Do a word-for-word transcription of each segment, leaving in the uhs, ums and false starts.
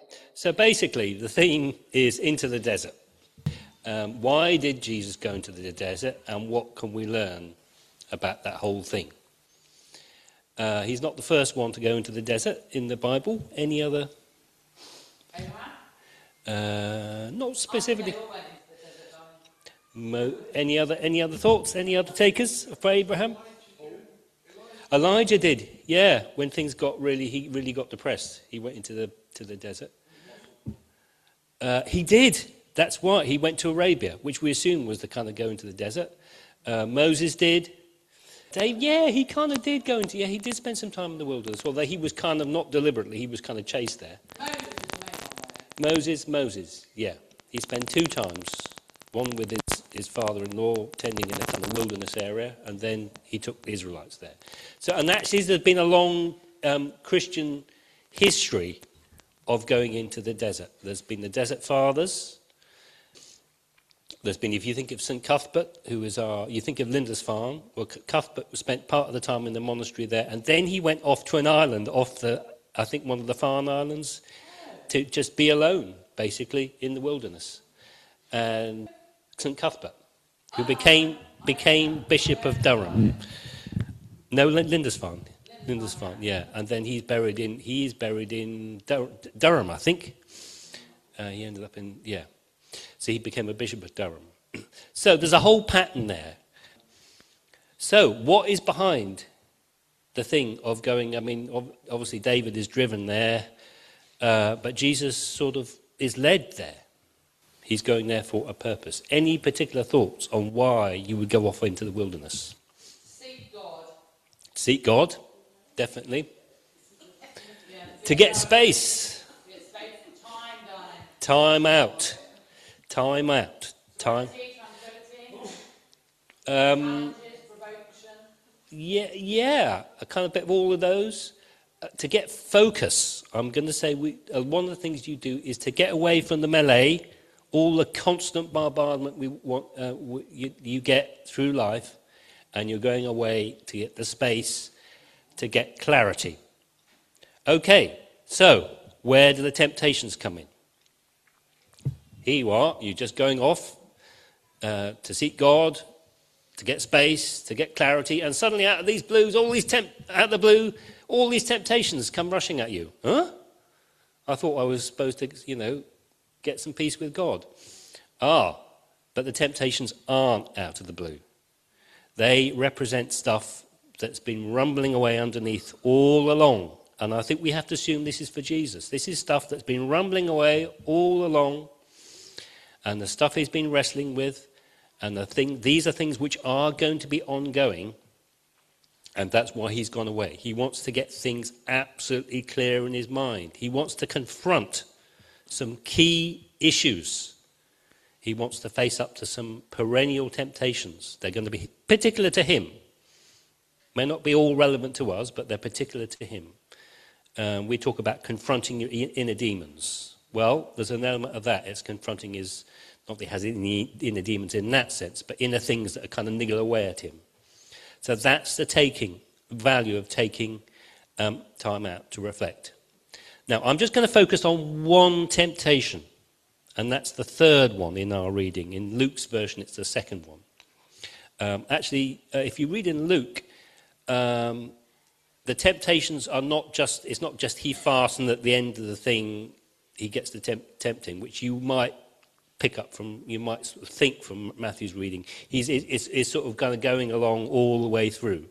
So basically, the theme is into the desert. Um, why did Jesus go into the desert, and what can we learn about that whole thing? Uh, he's not the first one to go into the desert in the Bible. Any other? Uh, not specifically. Mo- any other? Any other thoughts? Any other takers for Abraham? Elijah did. Yeah, when things got really, he really got depressed. He went into the to the desert. Uh, he did. That's why he went to Arabia, which we assume was the kind of going to the desert. Uh, Moses did. Dave, yeah, he kind of did go into. Yeah, he did spend some time in the wilderness, although he was kind of not deliberately. He was kind of chased there. Moses, Moses, yeah, he spent two times. One with his, his father-in-law tending in a kind of wilderness area, and then he took the Israelites there. So, and actually, there's been a long um, Christian history of going into the desert. There's been the Desert Fathers. There's been, if you think of Saint Cuthbert, who is our, you think of Lindisfarne. Well, Cuthbert spent part of the time in the monastery there, and then he went off to an island off the, I think, one of the Farne Islands, to just be alone, basically, in the wilderness. And Saint Cuthbert, who became became Bishop of Durham. No, Lindisfarne. Lindisfarne, yeah. And then he's buried in he is buried in Dur- Durham, I think. Uh, he ended up in yeah. So he became a Bishop of Durham. So there's a whole pattern there. So what is behind the thing of going? I mean, obviously David is driven there, uh, but Jesus sort of is led there. He's going there for a purpose. Any particular thoughts on why you would go off into the wilderness? Seek God. Seek God, definitely. Yeah. To get space. Get space. Time, darling. Time out. Time out. Time. Um, yeah, yeah, a kind of bit of all of those. Uh, to get focus, I'm going to say we, uh, one of the things you do is to get away from the melee, all the constant bombardment we want, uh, we, you, you get through life, and you're going away to get the space, to get clarity. Okay, so where do the temptations come in? Here you are, you're just going off uh, to seek God, to get space, to get clarity, and suddenly out of these blues, all these temp- out of the blue, all these temptations come rushing at you. Huh? I thought I was supposed to, you know, get some peace with God. Ah, but the temptations aren't out of the blue. They represent stuff that's been rumbling away underneath all along. And I think we have to assume this is for Jesus. This is stuff that's been rumbling away all along. And the stuff he's been wrestling with. And the thing, these are things which are going to be ongoing. And that's why he's gone away. He wants to get things absolutely clear in his mind. He wants to confront some key issues. He wants to face up to some perennial temptations. They're going to be particular to him. May not be all relevant to us, but they're particular to him. Um, we talk about confronting your inner demons. Well, there's an element of that. It's confronting his, not that he has any inner demons in that sense, but inner things that are kind of niggle away at him. So that's the taking, value of taking um, time out to reflect. Now, I'm just going to focus on one temptation, and that's the third one in our reading. In Luke's version, it's the second one. Um, actually, uh, if you read in Luke, um, the temptations are not just, it's not just he fasts and at the end of the thing he gets the temp- tempting, which you might pick up from, you might sort of think from Matthew's reading. He's it's, it's sort of kind of going along all the way through.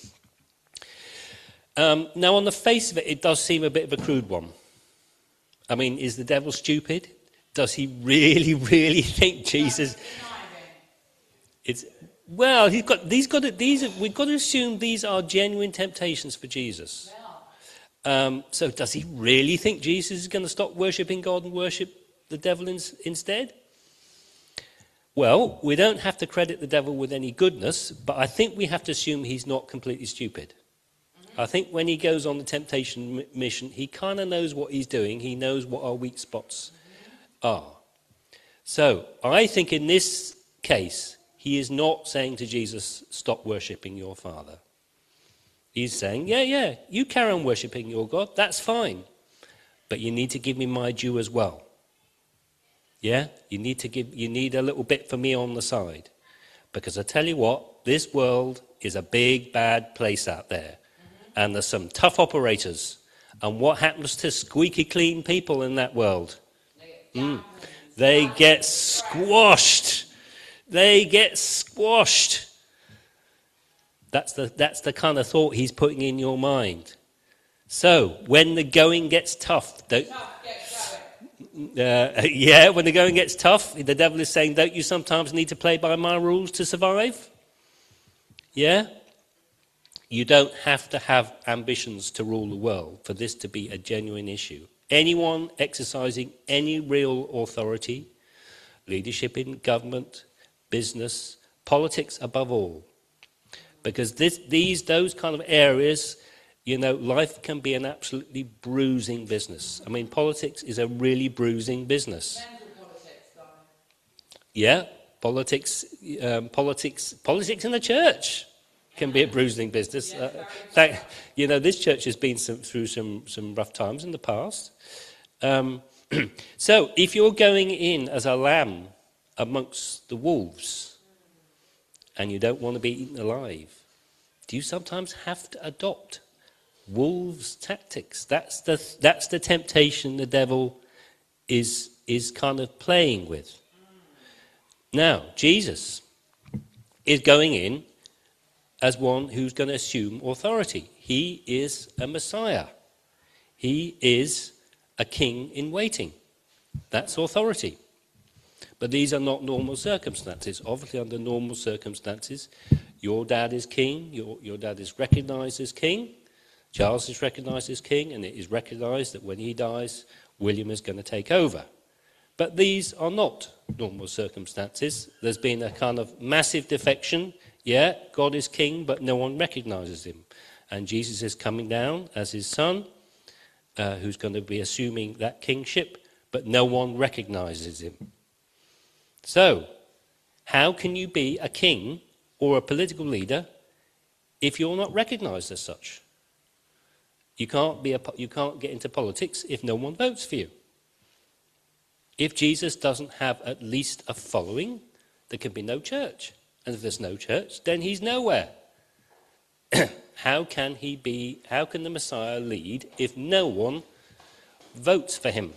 Um, now, on the face of it, it does seem a bit of a crude one. I mean, is the devil stupid? Does he really, really think Jesus? It's well, he's got these. Got to, these. Are, we've got to assume these are genuine temptations for Jesus. Um, so, does he really think Jesus is going to stop worshipping God and worship the devil in, instead? Well, we don't have to credit the devil with any goodness, but I think we have to assume he's not completely stupid. I think when he goes on the temptation m- mission, he kind of knows what he's doing. He knows what our weak spots are. So I think in this case, he is not saying to Jesus, stop worshipping your Father. He's saying, yeah, yeah, you carry on worshipping your God. That's fine. but you need to give me my due as well. Yeah? You need to give, you need a little bit for me on the side. Because I tell you what, this world is a big, bad place out there. And there's some tough operators. And what happens to squeaky clean people in that world? Mm. They get squashed. They get squashed. That's the, that's the kind of thought he's putting in your mind. So, when the going gets tough, don't, uh, yeah, when the going gets tough, the devil is saying, don't you sometimes need to play by my rules to survive? Yeah? You don't have to have ambitions to rule the world for this to be a genuine issue. Anyone exercising any real authority, leadership in government, business, politics above all, because this, these, those kind of areas, you know, life can be an absolutely bruising business. I mean, politics is a really bruising business. Yeah, politics, um, politics, politics in the church can be a bruising business. Uh, thank, you know, this church has been some, through some, some rough times in the past. Um, so, if you're going in as a lamb amongst the wolves and you don't want to be eaten alive, do you sometimes have to adopt wolves' tactics? That's the that's the temptation the devil is is kind of playing with. Now, Jesus is going in as one who's going to assume authority. He is a Messiah. He is a king in waiting. That's authority. But these are not normal circumstances. Obviously, under normal circumstances, your dad is king, your, your dad is recognized as king, Charles is recognized as king, and it is recognized that when he dies, William is going to take over. But these are not normal circumstances. There's been a kind of massive defection. Yeah, God is king, but no one recognizes him. And Jesus is coming down as his son, uh, who's going to be assuming that kingship, but no one recognizes him. So, how can you be a king or a political leader if you're not recognized as such? You can't be a, you can't get into politics if no one votes for you. If Jesus doesn't have at least a following, there can be no church. And if there's no church, then he's nowhere. How can he be, how can the Messiah lead if no one votes for him?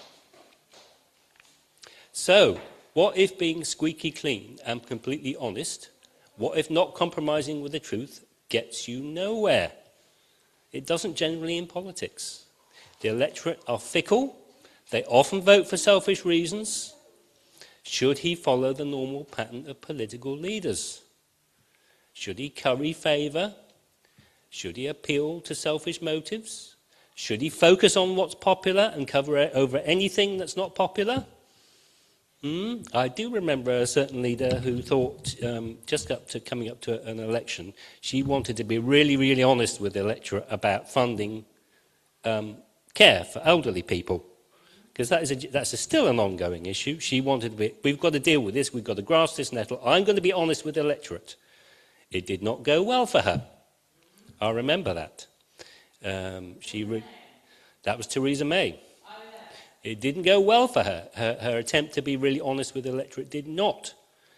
So, what if being squeaky clean and completely honest, what if not compromising with the truth gets you nowhere? It doesn't generally in politics. The electorate are fickle. They often vote for selfish reasons. Should he follow the normal pattern of political leaders? Should he curry favour? Should he appeal to selfish motives? Should he focus on what's popular and cover over anything that's not popular? Mm, I do remember a certain leader who thought, um, just up to coming up to an election, she wanted to be really, really honest with the electorate about funding um, care for elderly people. Because that is a, that's a still an ongoing issue. She wanted to be, we've got to deal with this, we've got to grasp this nettle. I'm going to be honest with the electorate. It did not go well for her. I remember that. Um, she re- that was Theresa May. It didn't go well for her. her. Her attempt to be really honest with the electorate did not.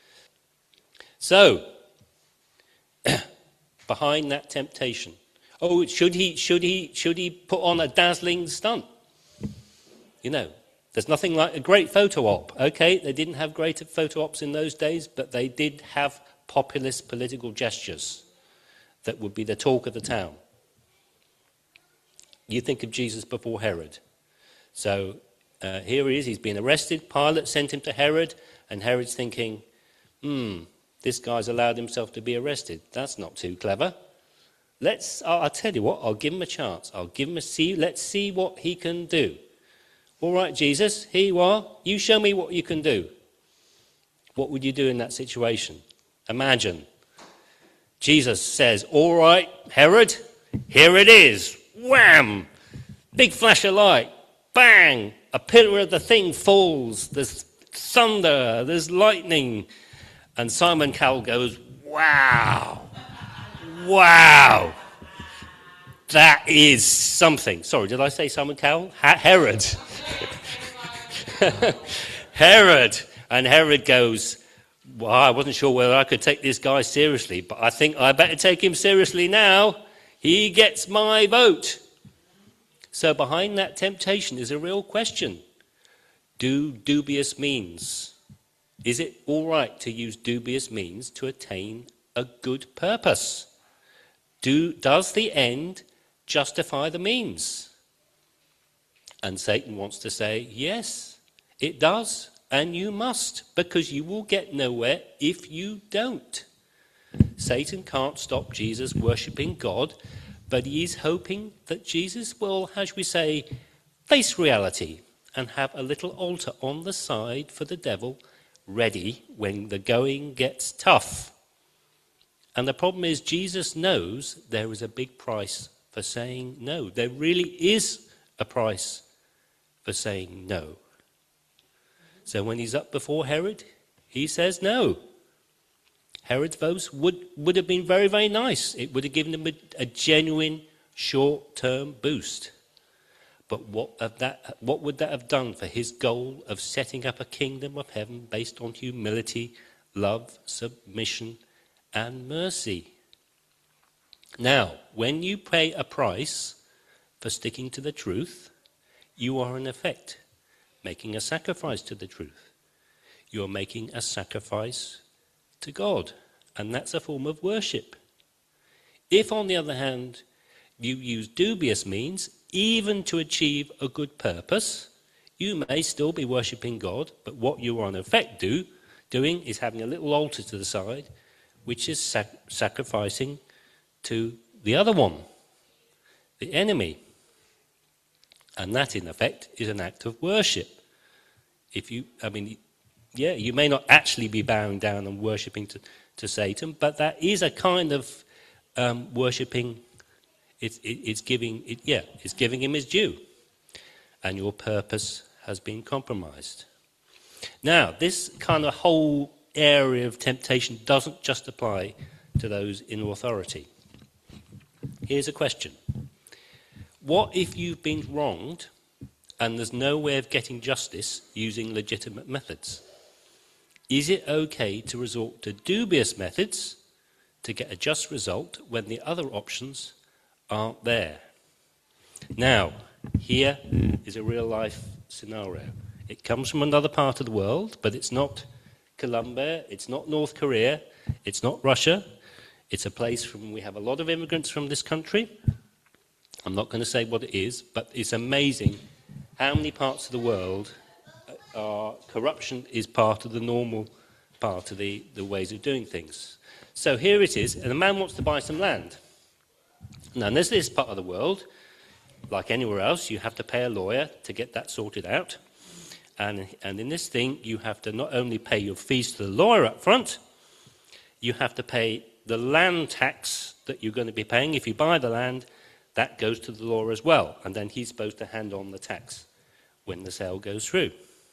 So, behind that temptation, oh, should he, should he, should he put on a dazzling stunt? You know, there's nothing like a great photo op. Okay, they didn't have great photo ops in those days, but they did have populist political gestures that would be the talk of the town. You think of Jesus before Herod. So uh, here he is, he's been arrested. Pilate sent him to Herod, and Herod's thinking, hmm, this guy's allowed himself to be arrested. That's not too clever. Let's, I'll, I'll tell you what, I'll give him a chance. I'll give him a see, let's see what he can do. All right, Jesus, here you are. You show me what you can do. What would you do in that situation? Imagine. Jesus says, all right, Herod, here it is. Wham! Big flash of light. Bang! A pillar of the thing falls. There's thunder. There's lightning. And Simon Cowell goes, wow. Wow. That is something. Sorry, did I say Simon Cowell? Ha- Herod. Herod. And Herod goes, well, I wasn't sure whether I could take this guy seriously, but I think I better take him seriously now. He gets my vote. So behind that temptation is a real question. Do dubious means, is it all right to use dubious means to attain a good purpose? Do, does the end justify the means? And Satan wants to say, yes, it does, and you must, because you will get nowhere if you don't. Satan can't stop Jesus worshipping God, but he is hoping that Jesus will, how should we say, face reality and have a little altar on the side for the devil ready when the going gets tough. And the problem is Jesus knows there is a big price for saying no. There really is a price for saying no. So when he's up before Herod, he says no. Herod's vote would, would have been very, very nice. It would have given him a, a genuine short-term boost. But what, of that, what would that have done for his goal of setting up a kingdom of heaven based on humility, love, submission, and mercy? Now, when you pay a price for sticking to the truth, you are in effect making a sacrifice to the truth. You're making a sacrifice to God, and that's a form of worship. If, on the other hand, you use dubious means, even to achieve a good purpose, you may still be worshipping God, but what you are in effect do, doing is having a little altar to the side, which is sac- sacrificing to the other one, the enemy. And that, in effect, is an act of worship. If you, I mean, yeah, you may not actually be bowing down and worshipping to, to Satan, but that is a kind of um, worshipping. It's, it, it's giving, it, yeah, it's giving him his due, and your purpose has been compromised. Now, this kind of whole area of temptation doesn't just apply to those in authority. Here's a question. What if you've been wronged and there's no way of getting justice using legitimate methods? Is it okay to resort to dubious methods to get a just result when the other options aren't there? Now, here is a real-life scenario. It comes from another part of the world, but it's not Colombia, it's not North Korea, it's not Russia. It's a place from, we have a lot of immigrants from this country. I'm not going to say what it is, but it's amazing how many parts of the world are, corruption is part of the normal part of the, the ways of doing things. So here it is, and a man wants to buy some land. Now, in this, this part of the world, like anywhere else, you have to pay a lawyer to get that sorted out. And, and in this thing, you have to not only pay your fees to the lawyer up front, you have to pay the land tax that you're going to be paying. If you buy the land, that goes to the lawyer as well. And then he's supposed to hand on the tax when the sale goes through.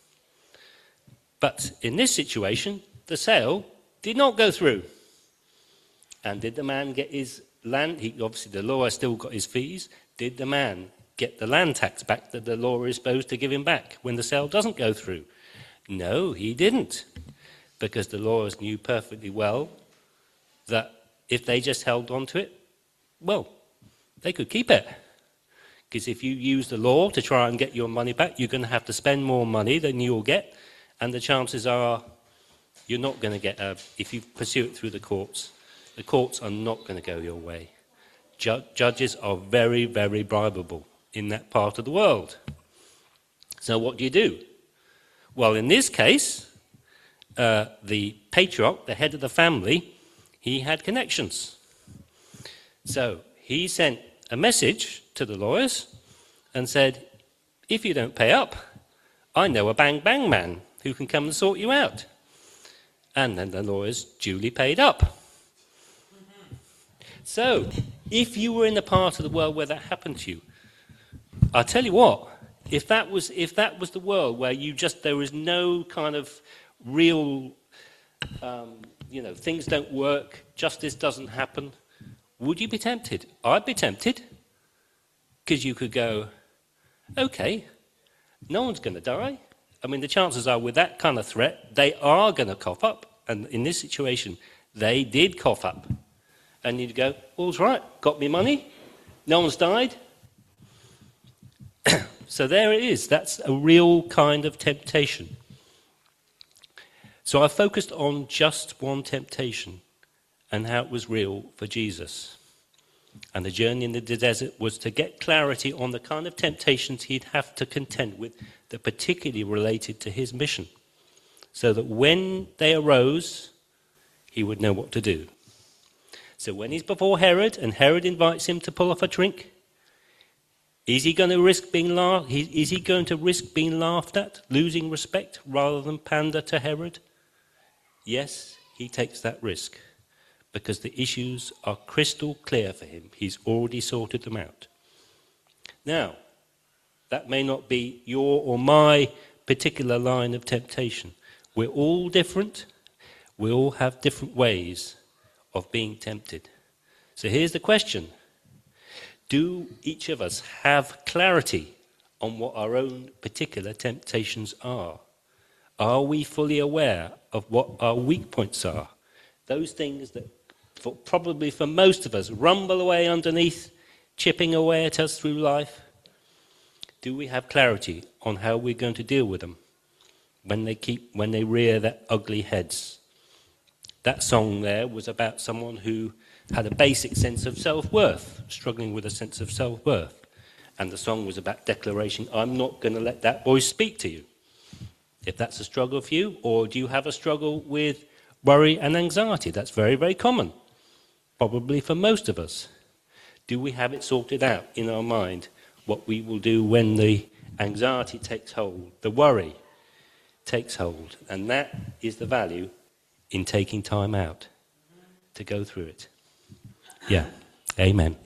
But in this situation, the sale did not go through. And did the man get his land? He, obviously, the lawyer still got his fees. Did the man get the land tax back that the lawyer is supposed to give him back when the sale doesn't go through? No, he didn't. Because the lawyers knew perfectly well that if they just held on to it, well, they could keep it. Because if you use the law to try and get your money back, you're going to have to spend more money than you'll get. And the chances are you're not going to get, a, if you pursue it through the courts, the courts are not going to go your way. Ju- judges are very, very bribable in that part of the world. So what do you do? Well, in this case, uh, the patriarch, the head of the family, he had connections. So he sent a message to the lawyers and said, if you don't pay up, I know a bang bang man who can come and sort you out. And then the lawyers duly paid up. Mm-hmm. So, if you were in the part of the world where that happened to you, I'll tell you what, if that was if that was the world where you just, there was no kind of real, um, you know, things don't work, justice doesn't happen, would you be tempted? I'd be tempted. Because you could go, okay, no one's going to die. I mean, the chances are with that kind of threat, they are going to cough up. And in this situation, they did cough up. And you'd go, all's right, got me money, no one's died. So there it is. That's a real kind of temptation. So I focused on just one temptation and how it was real for Jesus. And the journey in the desert was to get clarity on the kind of temptations he'd have to contend with that particularly related to his mission, so that when they arose, he would know what to do. So when he's before Herod and Herod invites him to pull off a drink, is he going to risk being laughed? Is he going to risk being laughed at, losing respect, rather than pander to Herod? Yes, he takes that risk, because the issues are crystal clear for him. He's already sorted them out. Now, that may not be your or my particular line of temptation. We're all different. We all have different ways of being tempted. So here's the question. Do each of us have clarity on what our own particular temptations are? Are we fully aware of what our weak points are? Those things that for, probably for most of us rumble away underneath, chipping away at us through life. Do we have clarity on how we're going to deal with them when they keep when they rear their ugly heads? That song there was about someone who had a basic sense of self-worth, struggling with a sense of self-worth. And the song was about declaration, I'm not going to let that voice speak to you. If that's a struggle for you, or do you have a struggle with worry and anxiety? That's very, very common, probably for most of us. Do we have it sorted out in our mind, what we will do when the anxiety takes hold, the worry takes hold? And that is the value in taking time out to go through it. Yeah, amen.